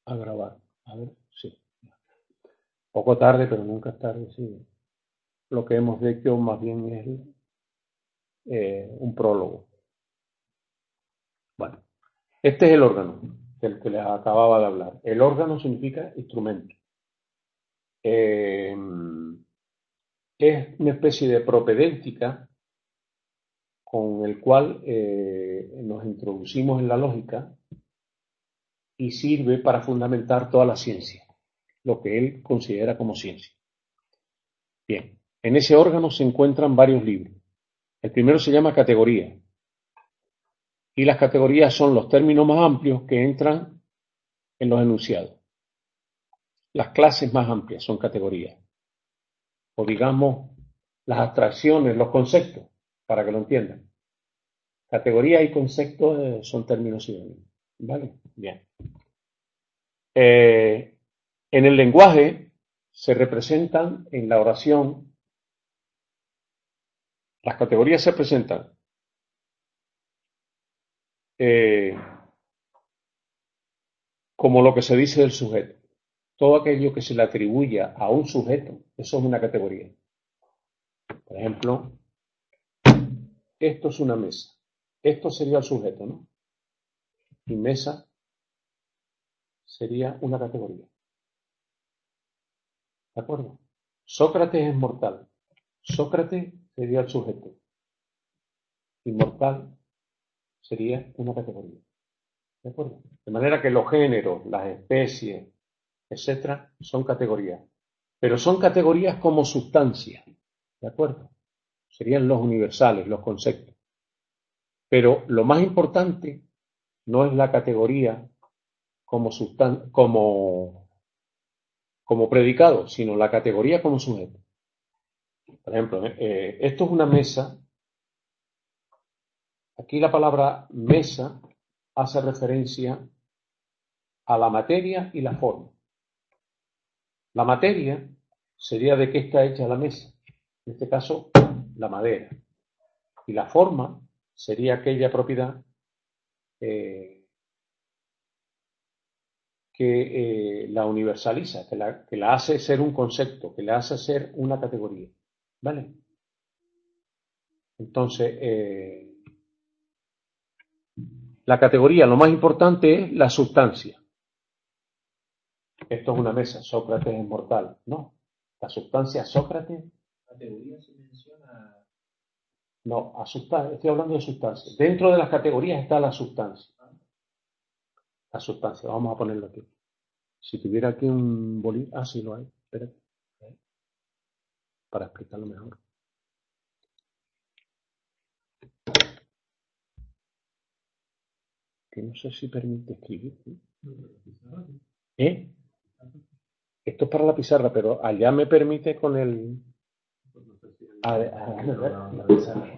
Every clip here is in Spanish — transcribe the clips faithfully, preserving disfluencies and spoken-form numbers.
a grabar. A ver, sí. Poco tarde, pero nunca es tarde, sí. Lo que hemos hecho más bien es eh, un prólogo. Bueno, este es el órgano del que les acababa de hablar. El órgano significa instrumento. Eh, es una especie de propedéutica con el cual eh, nos introducimos en la lógica y sirve para fundamentar toda la ciencia, lo que él considera como ciencia. Bien, en ese órgano se encuentran varios libros. El primero se llama categoría, y las categorías son los términos más amplios que entran en los enunciados. Las clases más amplias son categorías, o digamos las abstracciones, los conceptos, para que lo entiendan. Categoría y conceptos eh, son términos sinónimos. ¿Vale? Bien. Eh, en el lenguaje se representan en la oración, las categorías se presentan eh, como lo que se dice del sujeto. Todo aquello que se le atribuya a un sujeto, eso es una categoría. Por ejemplo, esto es una mesa. Esto sería el sujeto, ¿no? Y mesa sería una categoría. ¿De acuerdo? Sócrates es mortal. Sócrates sería el sujeto. Inmortal sería una categoría. ¿De acuerdo? De manera que los géneros, las especies, etcétera, son categorías. Pero son categorías como sustancia. ¿De acuerdo? Serían los universales, los conceptos. Pero lo más importante no es la categoría como, sustan como, como predicado, sino la categoría como sujeto. Por ejemplo, eh, esto es una mesa. Aquí la palabra mesa hace referencia a la materia y la forma. La materia sería de qué está hecha la mesa, en este caso la madera. Y la forma sería aquella propiedad eh, que eh, la universaliza, que la, que la hace ser un concepto, que la hace ser una categoría. ¿Vale? Entonces, eh, la categoría, lo más importante es la sustancia. Esto es una mesa, Sócrates es mortal. No, la sustancia Sócrates. Categoría se menciona. No, a sustancia, estoy hablando de sustancia. Dentro de las categorías está la sustancia. La sustancia, vamos a ponerlo aquí. Si tuviera aquí un bolígrafo, ah, sí lo hay, espérate, para explicarlo mejor. Que no sé si permite escribir. ¿Eh? Esto es para la pizarra, pero allá me permite con el... A ver, a ver, la pizarra.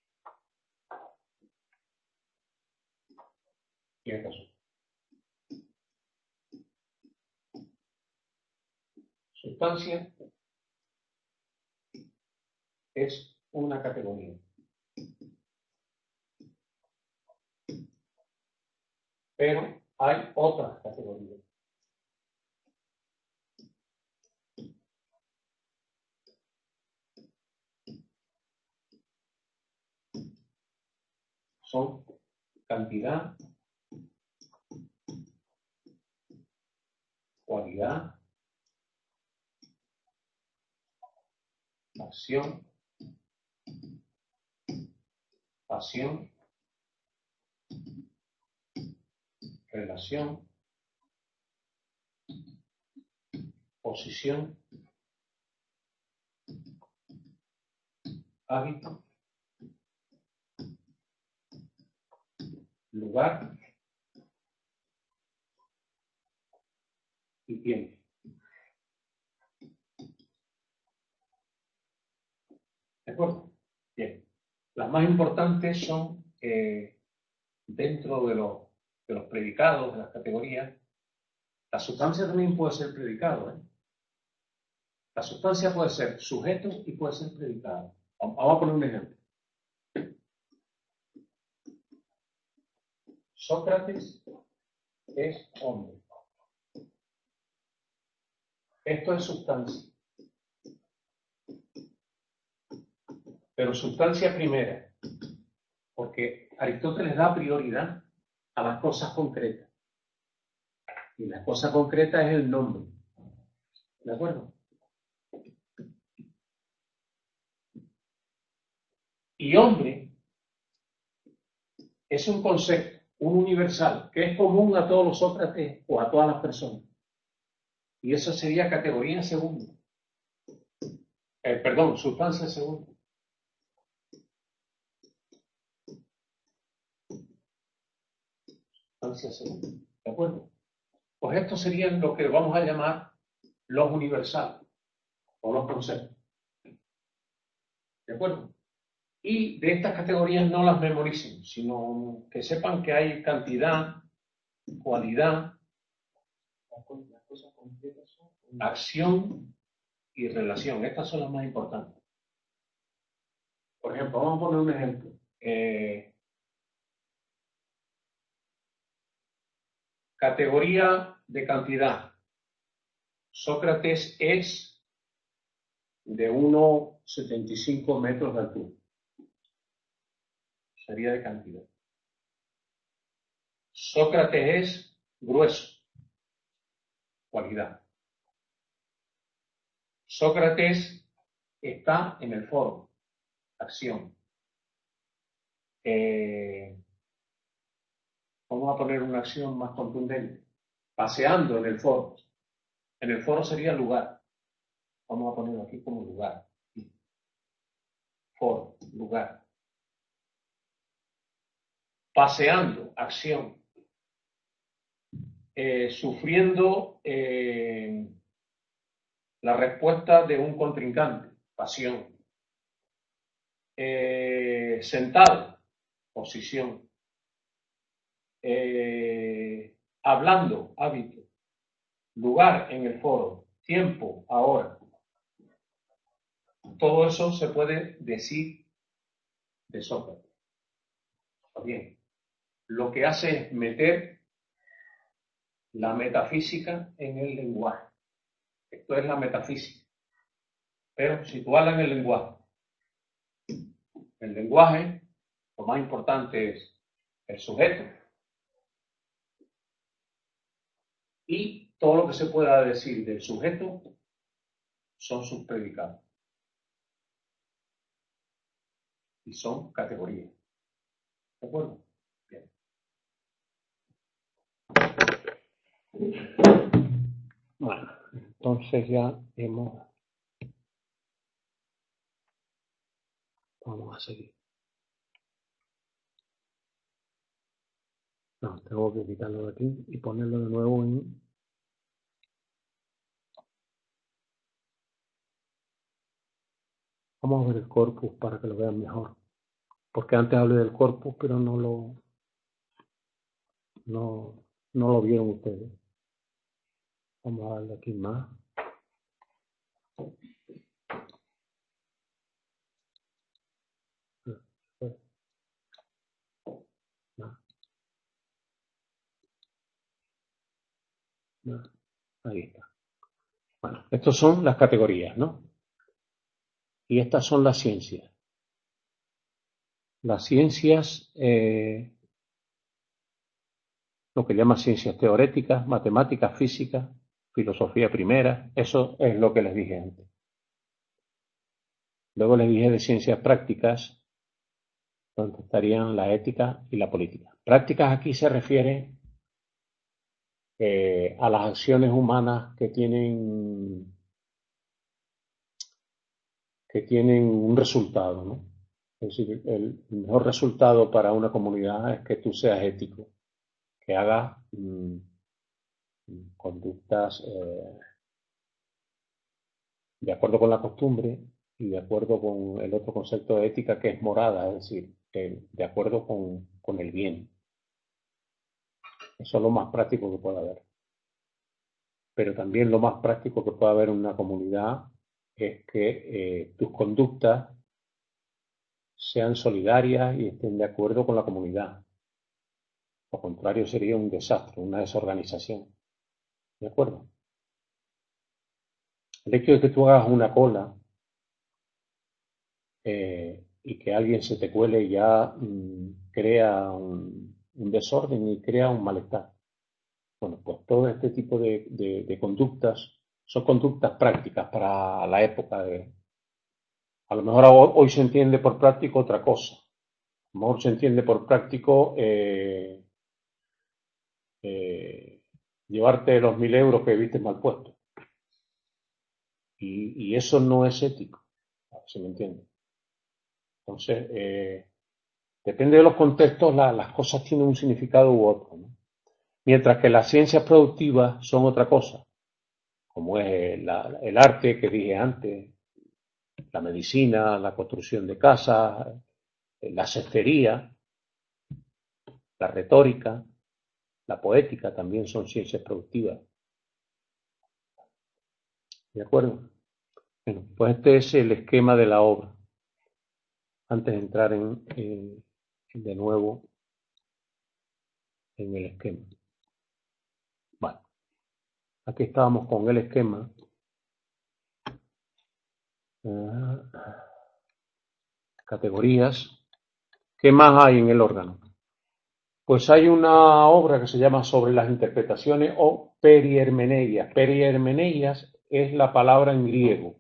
Tiene caso. Sustancia es una categoría. Pero hay otras categorías. Son cantidad, cualidad, acción, pasión, relación, posición, hábito, lugar y tiempo. ¿De acuerdo? Bien. Las más importantes son eh, dentro de los, de los predicados, de las categorías. La sustancia también puede ser predicado. ¿eh? La sustancia puede ser sujeto y puede ser predicado. Vamos a poner un ejemplo. Sócrates es hombre. Esto es sustancia. Pero sustancia primera, porque Aristóteles da prioridad a las cosas concretas. Y la cosa concreta es el nombre. ¿De acuerdo? Y hombre es un concepto, un universal, que es común a todos los Sócrates o a todas las personas. Y eso sería categoría segunda. Eh, perdón, sustancia segunda. Sustancia segunda. ¿De acuerdo? Pues estos serían lo que vamos a llamar los universales o los conceptos. ¿De acuerdo? Y de estas categorías no las memoricen, sino que sepan que hay cantidad, cualidad, las cosas concretas son acción y relación. Estas son las más importantes. Por ejemplo, vamos a poner un ejemplo. Eh, categoría de cantidad. Sócrates es de uno coma setenta y cinco metros de altura. Sería de cantidad. Sócrates es grueso. Cualidad. Sócrates está en el foro. Acción. Eh, vamos a poner una acción más contundente. Paseando en el foro. En el foro sería lugar. Vamos a ponerlo aquí como lugar. Foro, lugar. Paseando, acción. Eh, sufriendo eh, la respuesta de un contrincante, pasión. Eh, sentado, posición. Eh, hablando, hábito. Lugar, en el foro. Tiempo, ahora. Todo eso se puede decir de Sócrates. Bien, lo que hace es meter la metafísica en el lenguaje. Esto es la metafísica. Pero situarla en el lenguaje. El lenguaje, lo más importante es el sujeto. Y todo lo que se pueda decir del sujeto son sus predicados. Y son categorías. ¿De acuerdo? Bien. Bueno, entonces ya hemos... Vamos a seguir. No, tengo que quitarlo de aquí y ponerlo de nuevo en... Vamos a ver el corpus para que lo vean mejor. Porque antes hablé del corpus, pero no lo... No, no lo vieron ustedes. Vamos a darle aquí más. Más. Más. Ahí está. Bueno, estas son las categorías, ¿no? Y estas son las ciencias. Las ciencias, eh, lo que llaman ciencias teoréticas, matemáticas, física, filosofía primera, eso es lo que les dije antes. Luego les dije de ciencias prácticas, donde estarían la ética y la política. Prácticas aquí se refiere eh, a las acciones humanas que tienen, que tienen un resultado, ¿no? Es decir, el mejor resultado para una comunidad es que tú seas ético, que hagas mmm, conductas eh, de acuerdo con la costumbre y de acuerdo con el otro concepto de ética que es morada, es decir, eh, de acuerdo con, con el bien. Eso es lo más práctico que puede haber. Pero también lo más práctico que puede haber en una comunidad es que eh, tus conductas sean solidarias y estén de acuerdo con la comunidad. Lo contrario sería un desastre, una desorganización. ¿De acuerdo? El hecho de que tú hagas una cola eh, y que alguien se te cuele ya mm, crea un, un desorden y crea un malestar. Bueno, pues todo este tipo de, de, de conductas son conductas prácticas para la época de... A lo mejor hoy, hoy se entiende por práctico otra cosa. A lo mejor se entiende por práctico eh, eh, llevarte los mil euros que viste mal puesto. Y, y eso no es ético, ¿se me entiende? Entonces, eh, depende de los contextos, la, las cosas tienen un significado u otro, ¿no? Mientras que las ciencias productivas son otra cosa, como es la, el arte que dije antes, la medicina, la construcción de casas, la cestería, la retórica, la poética también son ciencias productivas. ¿De acuerdo? Bueno, pues este es el esquema de la obra. Antes de entrar en, en, de nuevo en el esquema. Vale. Aquí estábamos con el esquema. Uh, categorías. ¿Qué más hay en el órgano? Pues hay una obra que se llama Sobre las interpretaciones o periermeneias. Periermeneias es la palabra en griego.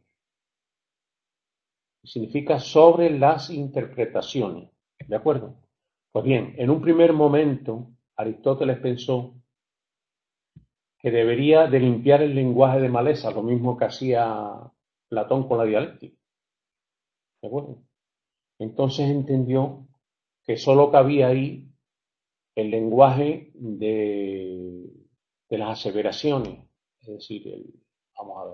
Significa sobre las interpretaciones. ¿De acuerdo? Pues bien, en un primer momento Aristóteles pensó que debería de limpiar el lenguaje de maleza, lo mismo que hacía Platón con la dialéctica. ¿De acuerdo? Entonces entendió que solo cabía ahí el lenguaje de, de las aseveraciones, es decir, el, vamos a ver,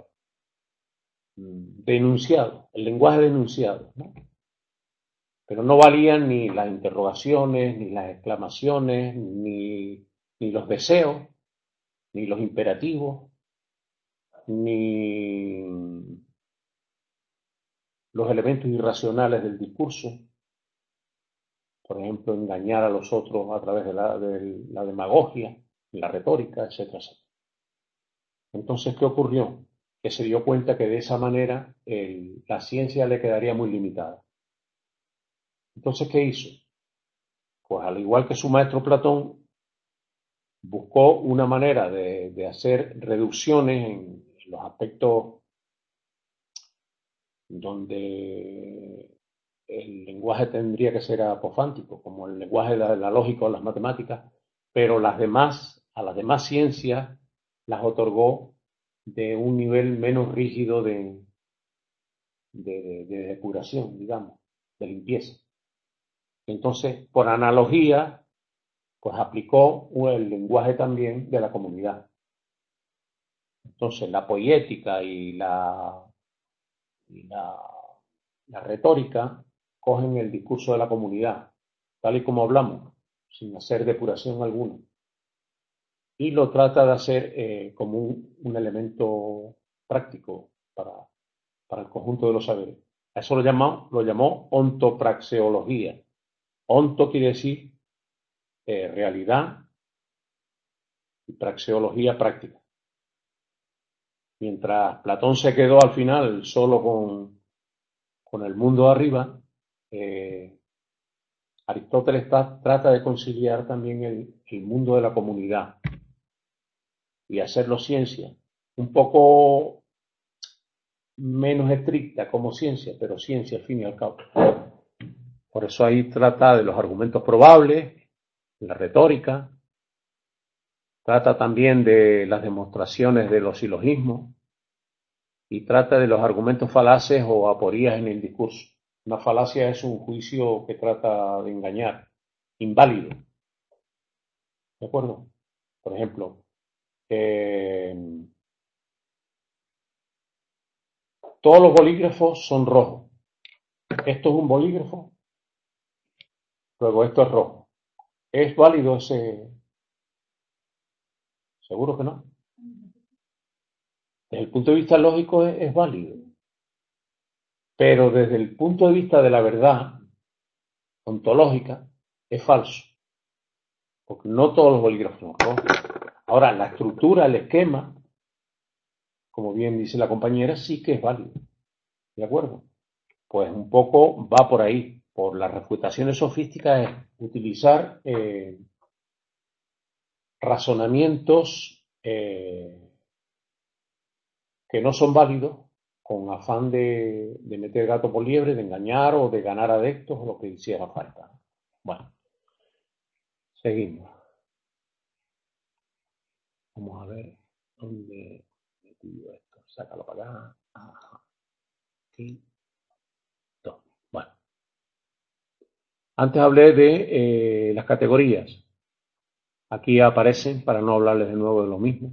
denunciado, el lenguaje denunciado, ¿no? Pero no valían ni las interrogaciones, ni las exclamaciones, ni, ni los deseos, ni los imperativos, ni los elementos irracionales del discurso, por ejemplo, engañar a los otros a través de la, de la demagogia, la retórica, etcétera, etcétera. Entonces, ¿qué ocurrió? Que se dio cuenta que de esa manera el, la ciencia le quedaría muy limitada. Entonces, ¿qué hizo? Pues al igual que su maestro Platón, buscó una manera de, de hacer reducciones en, en los aspectos donde el lenguaje tendría que ser apofántico, como el lenguaje de la, la lógica o las matemáticas, pero las demás, a las demás ciencias las otorgó de un nivel menos rígido de, de, de, de depuración, digamos, de limpieza. Entonces, por analogía, pues aplicó el lenguaje también de la comunidad. Entonces, la poética y la, y la, la retórica cogen el discurso de la comunidad, tal y como hablamos, sin hacer depuración alguna. Y lo trata de hacer eh, como un, un elemento práctico para, para el conjunto de los saberes. A eso lo llamó, lo llamó ontopraxeología. Onto quiere decir eh, realidad y praxeología práctica. Mientras Platón se quedó al final solo con, con el mundo de arriba, eh, Aristóteles está, trata de conciliar también el, el mundo de la comunidad y hacerlo ciencia, un poco menos estricta como ciencia, pero ciencia al fin y al cabo. Por eso ahí trata de los argumentos probables, la retórica, trata también de las demostraciones de los silogismos y trata de los argumentos falaces o aporías en el discurso. Una falacia es un juicio que trata de engañar, inválido. ¿De acuerdo? Por ejemplo, eh, todos los bolígrafos son rojos. Esto es un bolígrafo, luego esto es rojo. ¿Es válido ese? Seguro que no. Desde el punto de vista lógico es, es válido. Pero desde el punto de vista de la verdad ontológica es falso. Porque no todos los bolígrafos son rojos. Ahora, la estructura, el esquema, como bien dice la compañera, sí que es válido. ¿De acuerdo? Pues un poco va por ahí. Por las refutaciones sofísticas es utilizar eh, razonamientos eh, que no son válidos con afán de, de meter gato por liebre, de engañar o de ganar adeptos o lo que hiciera falta. Bueno, seguimos. Vamos a ver dónde he metido esto. Sácalo para acá. Ajá. Aquí. Dos. Bueno. Antes hablé de eh, las categorías. Aquí aparecen, para no hablarles de nuevo de lo mismo.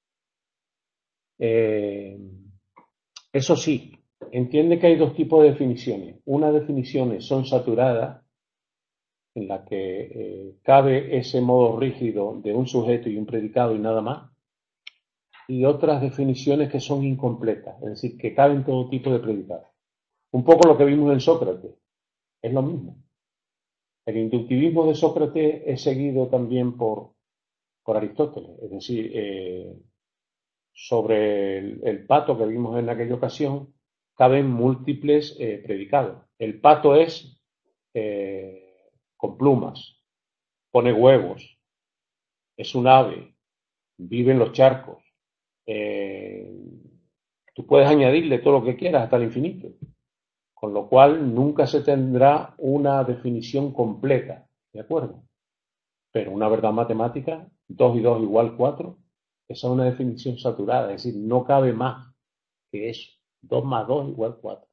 Eh, eso sí, entiende que hay dos tipos de definiciones. Unas definiciones son saturadas, en la que eh, cabe ese modo rígido de un sujeto y un predicado y nada más, y otras definiciones que son incompletas, es decir, que caben todo tipo de predicados. Un poco lo que vimos en Sócrates, es lo mismo. El inductivismo de Sócrates es seguido también por, por Aristóteles, es decir, eh, sobre el, el pato que vimos en aquella ocasión, caben múltiples eh, predicados. El pato es eh, con plumas, pone huevos, es un ave, vive en los charcos. Eh, tú puedes añadirle todo lo que quieras hasta el infinito, con lo cual nunca se tendrá una definición completa, ¿de acuerdo? Pero una verdad matemática, dos y dos igual cuatro, esa es una definición saturada, es decir, no cabe más que eso. dos más dos igual cuatro.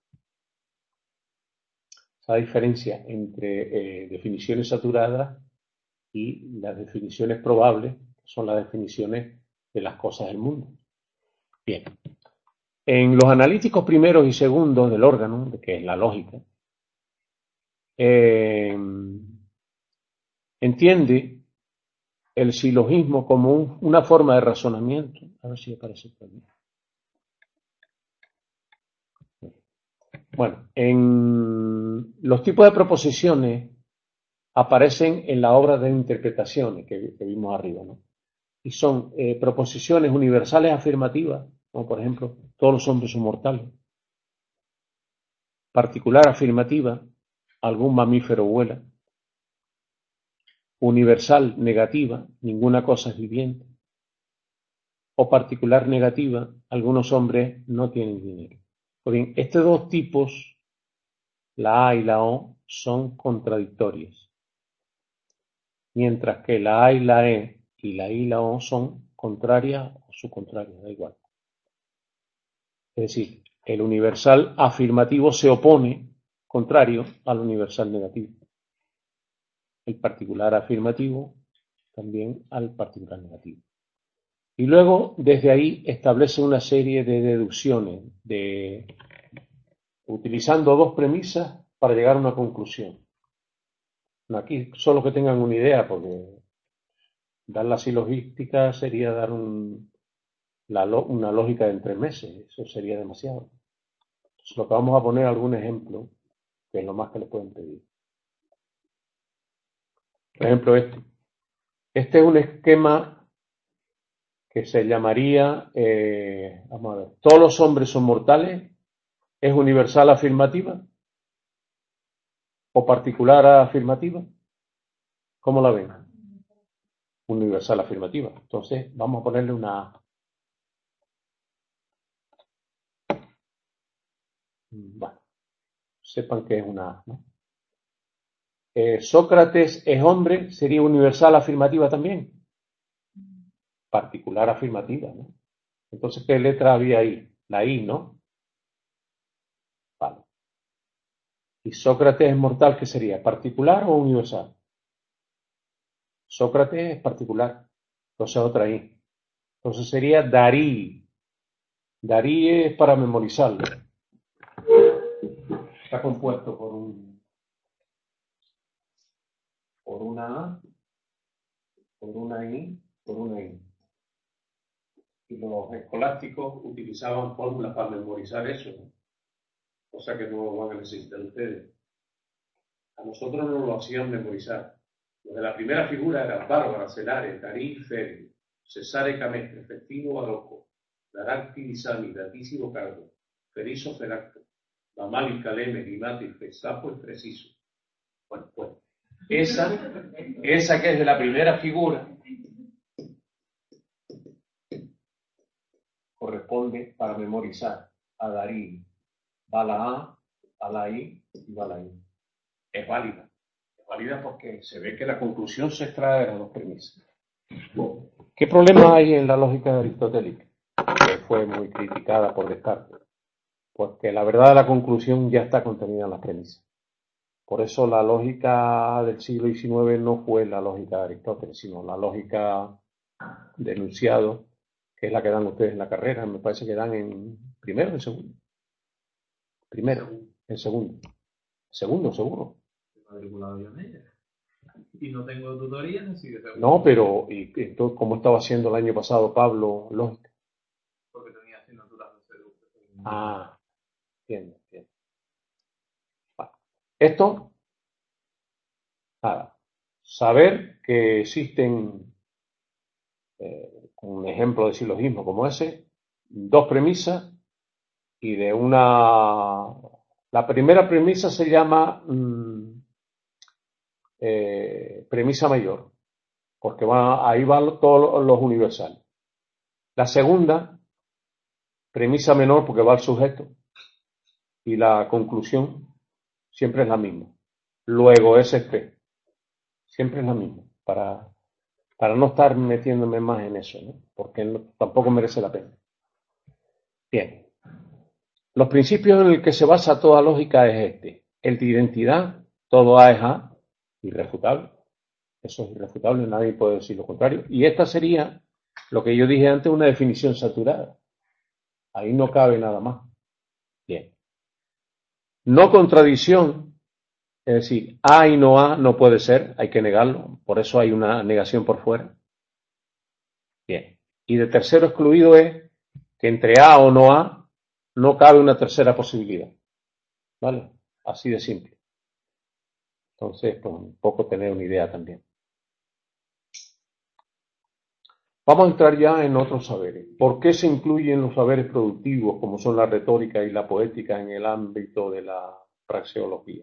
Esa diferencia entre eh, definiciones saturadas y las definiciones probables, son las definiciones de las cosas del mundo. Bien. En los analíticos primeros y segundos del órgano, que es la lógica, eh, entiende el silogismo como un, una forma de razonamiento. A ver si aparece por aquí. Bueno, en los tipos de proposiciones aparecen en la obra de interpretaciones que, que vimos arriba, ¿no? Y son eh, proposiciones universales afirmativas, como por ejemplo, todos los hombres son mortales. Particular afirmativa, algún mamífero vuela. Universal negativa, ninguna cosa es viviente. O particular negativa, algunos hombres no tienen dinero. Pues bien, estos dos tipos, la A y la O, son contradictorias, mientras que la A y la E y la I y la O son contrarias o subcontrarias, da igual. Es decir, el universal afirmativo se opone, contrario, al universal negativo. El particular afirmativo también al particular negativo. Y luego, desde ahí, establece una serie de deducciones, de, utilizando dos premisas para llegar a una conclusión. Aquí solo que tengan una idea, porque dar la silogística sería dar un, la, una lógica de entre meses, eso sería demasiado. Entonces, lo que vamos a poner algún ejemplo, que es lo más que le pueden pedir. Por ejemplo, este. Este es un esquema que se llamaría, eh, vamos a ver, todos los hombres son mortales, es universal afirmativa o particular afirmativa. ¿Cómo la ven? Universal afirmativa. Entonces, vamos a ponerle una A. Bueno, sepan que es una A, ¿no? Eh, Sócrates es hombre, sería universal afirmativa también. Particular afirmativa, ¿no? Entonces, ¿qué letra había ahí? La I, ¿no? Vale. ¿Y Sócrates es mortal, qué sería? ¿Particular o universal? Sócrates es particular. Entonces, otra I. Entonces sería Darí. Darí es para memorizarlo. Está compuesto por un por una A, por una I, por una I. Y los escolásticos utilizaban fórmulas para memorizar eso, ¿no? Cosa que no van a necesitar ustedes. A nosotros no lo hacían memorizar. Los de la primera figura eran Bárbara, Celares, Darí, Feri, Cesare Camestre, Festino, Barocco, Daracti, Isami, Datisi, Bocardo, Feriso, Feracto, Mamali, Caleme, Limati, Fesapo y Preciso. Bueno, pues, esa, esa que es de la primera figura, corresponde para memorizar a Darín, Balaá, Alaí y Balaí. Es válida. Es válida porque se ve que la conclusión se extrae de las dos premisas. ¿Qué problema hay en la lógica aristotélica? Que fue muy criticada por Descartes. Porque la verdad de la conclusión ya está contenida en las premisas. Por eso la lógica del siglo diecinueve no fue la lógica de Aristóteles, sino la lógica de enunciado, que es la que dan ustedes en la carrera. Me parece que dan en primero o en segundo. Primero, en segundo. Segundo, seguro. Matriculado yo en ella. Y no tengo tutorías, así que tengo... No, pero ¿y entonces cómo estaba haciendo el año pasado Pablo lógica? Porque tenía asignaturas de seducción. Ah, entiendo, entiendo. Vale. Esto, nada, saber que existen, eh, un ejemplo de silogismo como ese, dos premisas y de una... La primera premisa se llama mmm, eh, premisa mayor, porque va, ahí van todos los universales. La segunda, premisa menor, porque va al sujeto, y la conclusión siempre es la misma. Luego S P, siempre es la misma, para, para no estar metiéndome más en eso, ¿no? Porque no, tampoco merece la pena. Bien. Los principios en los que se basa toda lógica es este. El de identidad, todo A es A, irrefutable. Eso es irrefutable, nadie puede decir lo contrario. Y esta sería, lo que yo dije antes, una definición saturada. Ahí no cabe nada más. Bien. No contradicción, es decir, A y no A no puede ser, hay que negarlo. Por eso hay una negación por fuera. Bien. Y de tercero excluido es que entre A o no A no cabe una tercera posibilidad. ¿Vale? Así de simple. Entonces, pues un poco tener una idea también. Vamos a entrar ya en otros saberes. ¿Por qué se incluyen los saberes productivos, como son la retórica y la poética, en el ámbito de la praxeología?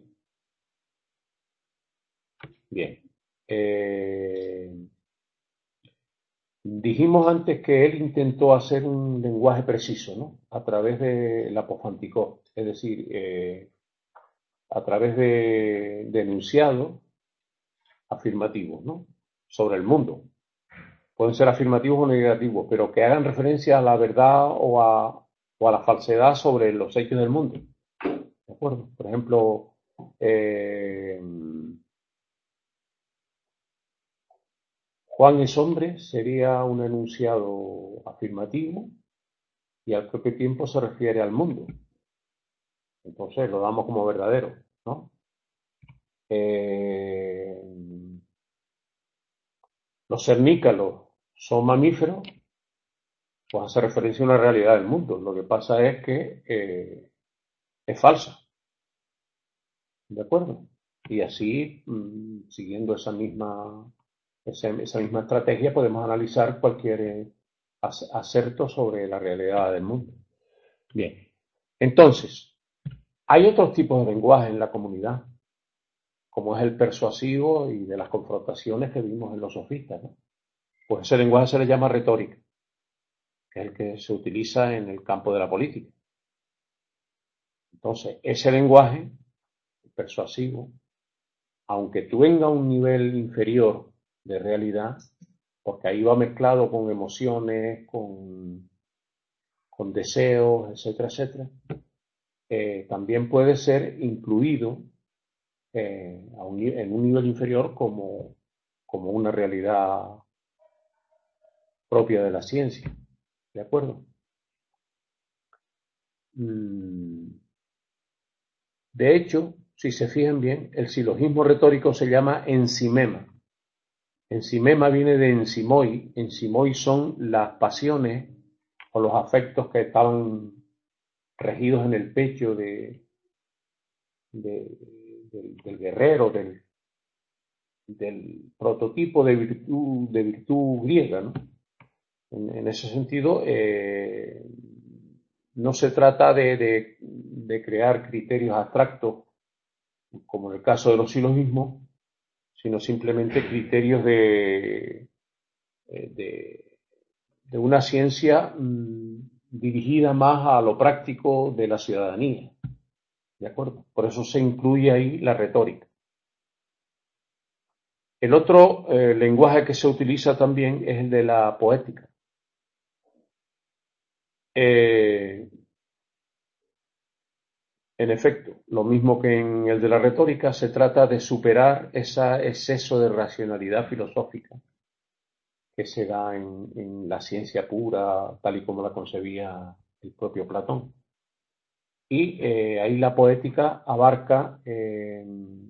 Bien. Eh, dijimos antes que él intentó hacer un lenguaje preciso, ¿no? A través de la apofanticó, es decir, eh, a través de, de enunciados afirmativos, ¿no? Sobre el mundo. Pueden ser afirmativos o negativos, pero que hagan referencia a la verdad o a, o a la falsedad sobre los hechos del mundo. ¿De acuerdo? Por ejemplo, eh, Juan es hombre sería un enunciado afirmativo y al propio tiempo se refiere al mundo. Entonces lo damos como verdadero, ¿no? Eh, los cernícalos son mamíferos, pues hace referencia a una realidad del mundo. Lo que pasa es que eh, es falsa. ¿De acuerdo? Y así, mmm, siguiendo esa misma, esa, esa misma estrategia, podemos analizar cualquier eh, acerto sobre la realidad del mundo. Bien. Entonces, hay otros tipos de lenguaje en la comunidad, como es el persuasivo y de las confrontaciones que vimos en los sofistas, ¿no? Pues ese lenguaje se le llama retórica, que es el que se utiliza en el campo de la política. Entonces, ese lenguaje persuasivo, aunque tenga un nivel inferior de realidad, porque ahí va mezclado con emociones, con, con deseos, etcétera, etcétera, eh, también puede ser incluido eh, a un, en un nivel inferior como, como una realidad propia de la ciencia. ¿De acuerdo? Mm. De hecho, si se fijan bien, el silogismo retórico se llama ensimema. Ensimema viene de ensimoi. Ensimoi son las pasiones o los afectos que estaban regidos en el pecho de, de, del, del guerrero, del, del prototipo de virtud, de virtud griega, ¿no? En, en ese sentido, eh, no se trata de, de, de crear criterios abstractos, como en el caso de los silogismos, sino simplemente criterios de, de, de una ciencia mmm, dirigida más a lo práctico de la ciudadanía. ¿De acuerdo? Por eso se incluye ahí la retórica. El otro eh, lenguaje que se utiliza también es el de la poética. Eh, en efecto, lo mismo que en el de la retórica, se trata de superar ese exceso de racionalidad filosófica que se da en, en la ciencia pura, tal y como la concebía el propio Platón. Y eh, ahí la poética abarca eh,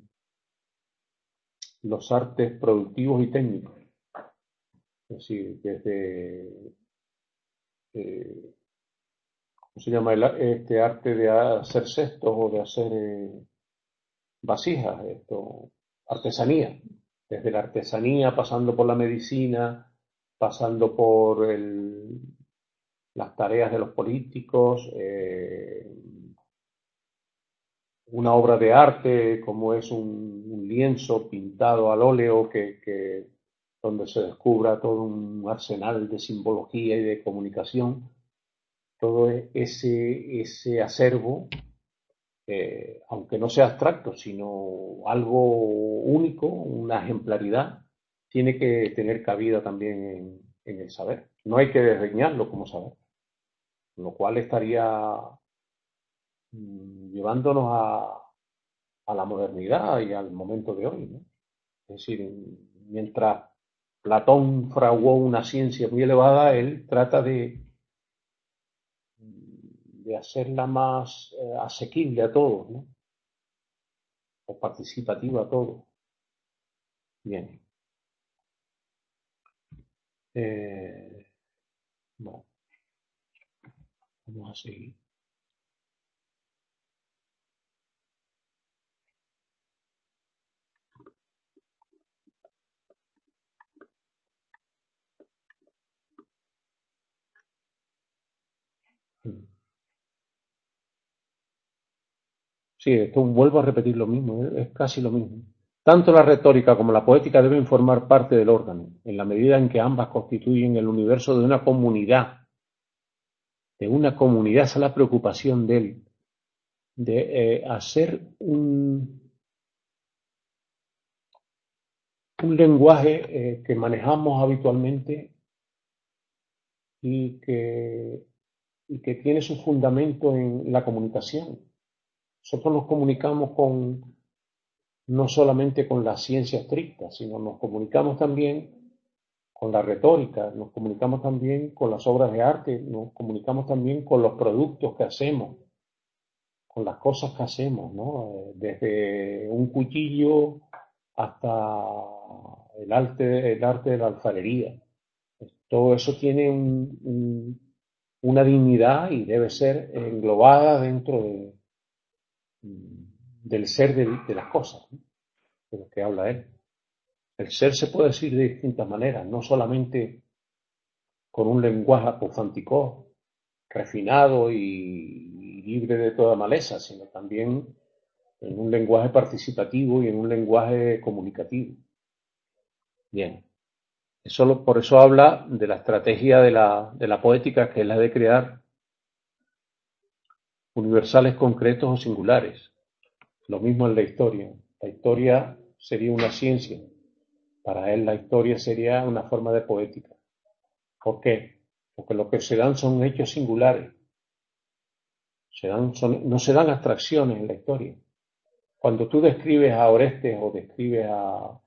los artes productivos y técnicos. Es decir, desde, eh, ¿cómo se llama? El, este arte de hacer cestos o de hacer eh, vasijas, esto, artesanía. Desde la artesanía, pasando por la medicina, pasando por el, las tareas de los políticos, eh, una obra de arte como es un, un lienzo pintado al óleo que, que, donde se descubra todo un arsenal de simbología y de comunicación, todo ese, ese acervo, eh, aunque no sea abstracto, sino algo único, una ejemplaridad, tiene que tener cabida también en, en el saber. No hay que desdeñarlo como saber, lo cual estaría mmm, llevándonos a, a la modernidad y al momento de hoy, ¿no? Es decir, mientras Platón fraguó una ciencia muy elevada, él trata de, de hacerla más eh, asequible a todos, ¿no? O participativa a todos. Bien. Eh, bueno, vamos a seguir. Sí, esto vuelvo a repetir lo mismo, es casi lo mismo. Tanto la retórica como la poética deben formar parte del órgano, en la medida en que ambas constituyen el universo de una comunidad, de una comunidad, esa es la preocupación de él, de eh, hacer un, un lenguaje eh, que manejamos habitualmente y que, y que tiene su fundamento en la comunicación. Nosotros nos comunicamos con, no solamente con la ciencia estricta, sino nos comunicamos también con la retórica, nos comunicamos también con las obras de arte, nos comunicamos también con los productos que hacemos, con las cosas que hacemos, ¿no? Desde un cuchillo hasta el arte, el arte de la alfarería. Todo eso tiene un, un, una dignidad y debe ser englobada dentro de, del ser de, de las cosas, ¿no? De lo que habla él. El ser se puede decir de distintas maneras, no solamente con un lenguaje apofanticó, refinado y, y libre de toda maleza, sino también en un lenguaje participativo y en un lenguaje comunicativo. Bien, eso, por eso habla de la estrategia de la, de la poética, que es la de crear universales concretos o singulares. Lo mismo en la historia. La historia sería una ciencia. Para él la historia sería una forma de poética. ¿Por qué? Porque lo que se dan son hechos singulares. Se dan, son, no se dan abstracciones en la historia. Cuando tú describes a Orestes o describes a,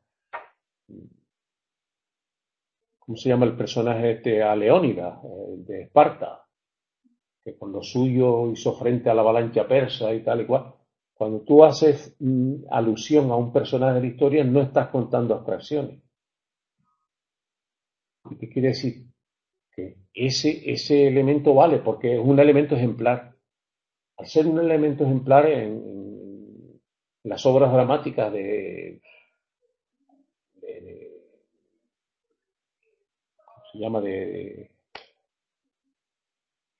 ¿cómo se llama el personaje este? A Leónidas, eh, de Esparta, que con lo suyo hizo frente a la avalancha persa y tal y cual. Cuando tú haces mm, alusión a un personaje de la historia, no estás contando abstracciones. ¿Y qué quiere decir? Que ese, ese elemento vale porque es un elemento ejemplar. Al ser un elemento ejemplar en, en las obras dramáticas de, de, de se llama de,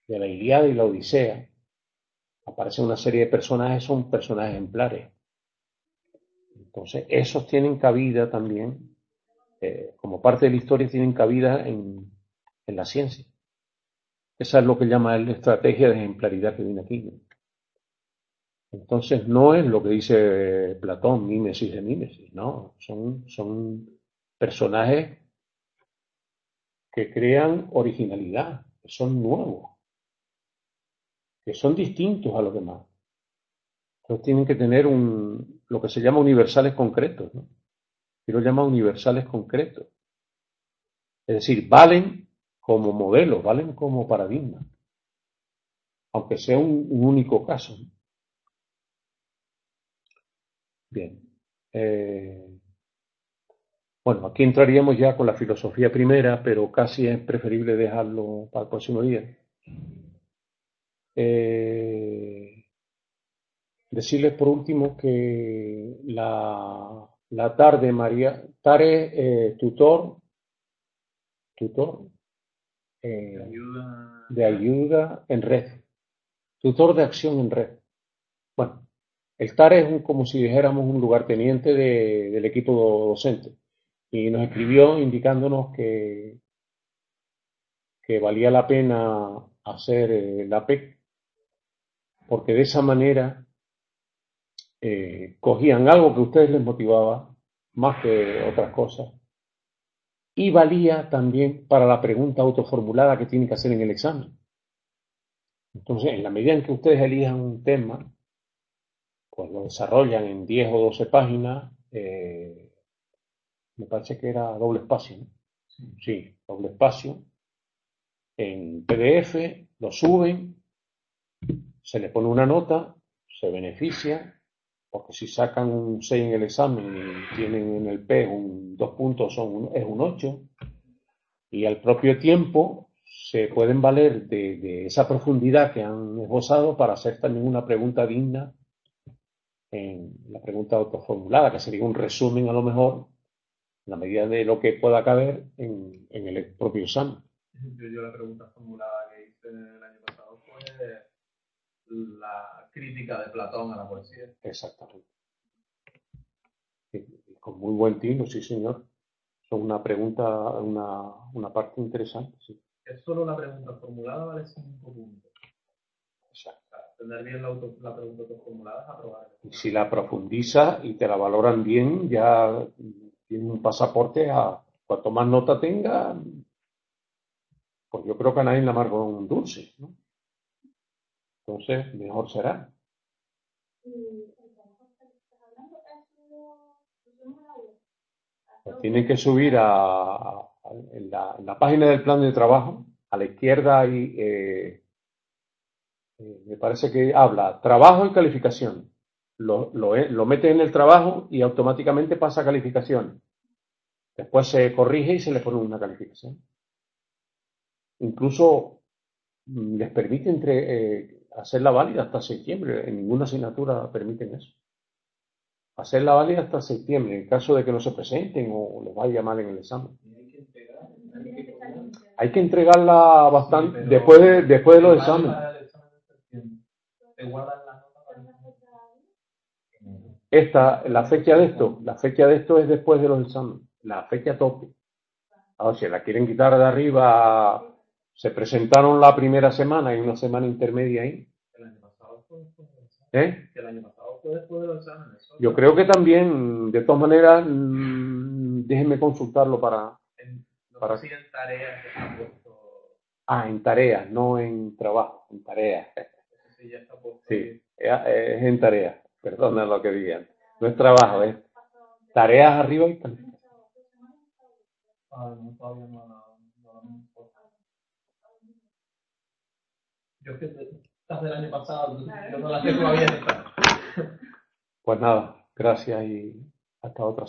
de la Ilíada y la Odisea, aparecen una serie de personajes, son personajes ejemplares. Entonces, esos tienen cabida también, eh, como parte de la historia, tienen cabida en, en la ciencia. Esa es lo que llama él estrategia de ejemplaridad que viene aquí, ¿no? Entonces, no es lo que dice Platón, mímesis de mímesis, no, son, son personajes que crean originalidad, que son nuevos, que son distintos a los demás. Entonces tienen que tener un, lo que se llama universales concretos, ¿no? Yo lo llamo universales concretos. Es decir, valen como modelo, valen como paradigma, aunque sea un, un único caso, ¿no? Bien. Eh, bueno, aquí entraríamos ya con la filosofía primera, pero casi es preferible dejarlo para el próximo día. Eh, decirles por último que la, la tarde, María, Tare, eh, tutor, tutor eh, De ayuda. de ayuda en red, tutor de acción en red. Bueno, el TARE es un, como si dijéramos un lugarteniente de, del equipo docente y nos escribió indicándonos que, que valía la pena hacer eh, la P E C porque de esa manera eh, cogían algo que a ustedes les motivaba más que otras cosas y valía también para la pregunta autoformulada que tienen que hacer en el examen. Entonces, en la medida en que ustedes elijan un tema, pues lo desarrollan en diez o doce páginas, eh, me parece que era doble espacio, ¿no? Sí, doble espacio, en P D F, lo suben, se le pone una nota, se beneficia, porque si sacan un seis en el examen y tienen en el P un dos puntos, son un, es un ocho, y al propio tiempo se pueden valer de, de esa profundidad que han esbozado para hacer también una pregunta digna en la pregunta autoformulada, que sería un resumen a lo mejor, en la medida de lo que pueda caber en, en el propio examen. Yo, yo la pregunta formulada que hice el año pasado fue la crítica de Platón a la poesía. Exactamente. Y, y con muy buen tino, sí señor. Son una pregunta, una, una parte interesante, sí. Es solo la pregunta formulada vale cinco puntos. Exacto. O sea, tener bien la, auto, la pregunta formulada es aprobar. Y si la profundizas y te la valoran bien, ya tienes un pasaporte a cuanto más nota tenga, pues yo creo que a nadie le amarga un dulce, ¿no? Entonces, mejor será. Pues tienen que subir a, a en, la, en la página del plan de trabajo, a la izquierda hay, eh, eh, me parece que habla trabajo y calificación. Lo, lo, lo metes en el trabajo y automáticamente pasa a calificación. Después se corrige y se le pone una calificación. Incluso les permite entre, eh, hacerla válida hasta septiembre. En ninguna asignatura permiten eso. Hacerla válida hasta septiembre, en caso de que no se presenten o les vaya mal en el examen. Hay que entregarla bastante, sí, después, de, después de los exámenes. Esta, la fecha de esto, la fecha de esto es después de los exámenes, la fecha tope. Ahora, si la quieren quitar de arriba, se presentaron la primera semana y una semana intermedia ahí. El año pasado fue después de los exámenes. ¿Eh? El año pasado fue después de los exámenes. Yo creo que también, de todas maneras, mmm, déjenme consultarlo para... En, no para... sé si en tareas está puesto... Ah, en tareas, no en trabajo, en tareas. Eso sí ya está puesto. Sí, es en tareas, perdona lo que digan. No es trabajo, es tareas arriba y calificación. Ah, no, todavía no, no, no, no. Yo es que estás del año pasado, yo no la sé todavía. Pues nada, gracias y hasta otra.